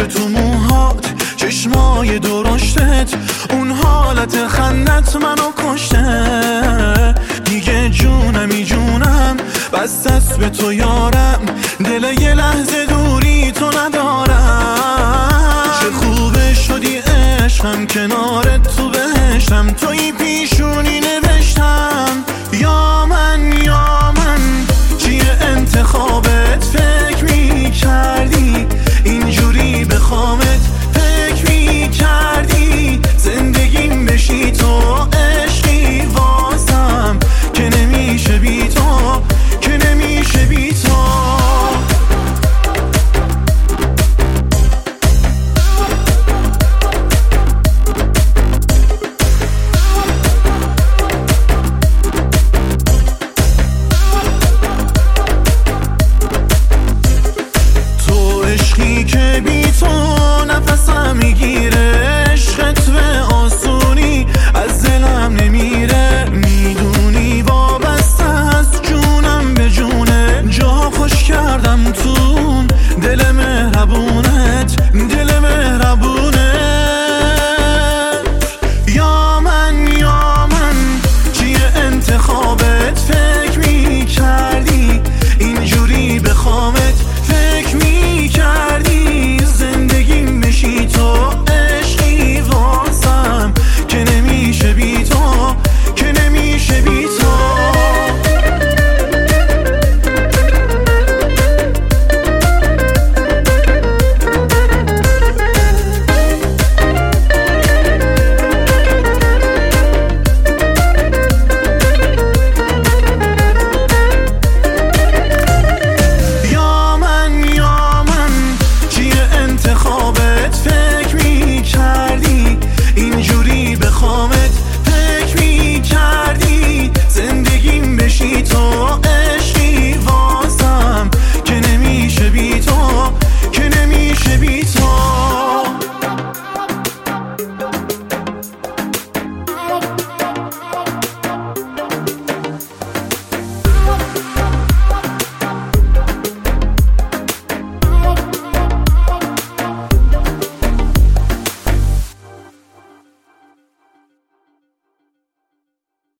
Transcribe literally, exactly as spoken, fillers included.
تو موهات، چشمای درشتت، اون حالت خندت منو کشته. دیگه جونمی جونم بس دست به تو یارم، دل یه لحظه دوری تو ندارم. چه خوبه شدی عشقم، کنارت تو بهشتم، توی پیشونی نوشتم